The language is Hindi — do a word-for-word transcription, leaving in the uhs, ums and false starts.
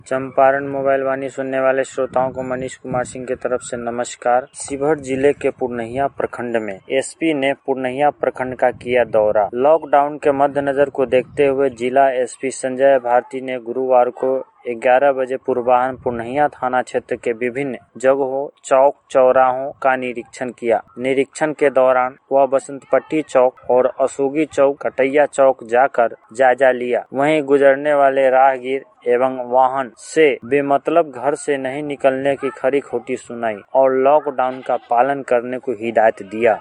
चंपारण मोबाइल वाणी सुनने वाले श्रोताओं को मनीष कुमार सिंह की तरफ से नमस्कार। शिवहर जिले के पुरनहिया प्रखंड में एसपी ने पुरनहिया प्रखंड का किया दौरा। लॉकडाउन के मद्देनजर को देखते हुए जिला एसपी संजय भारती ने गुरुवार को ग्यारह बजे पूर्वाह्न पुरनहिया थाना क्षेत्र के विभिन्न जगहों, चौक चौराहों का निरीक्षण किया। निरीक्षण के दौरान वह बसंतपट्टी चौक और अशोगी चौक, कटैया चौक जाकर जायजा लिया। वहीं गुजरने वाले राहगीर एवं वाहन से बेमतलब घर से नहीं निकलने की खरी खोटी सुनाई और लॉकडाउन का पालन करने को हिदायत दिया।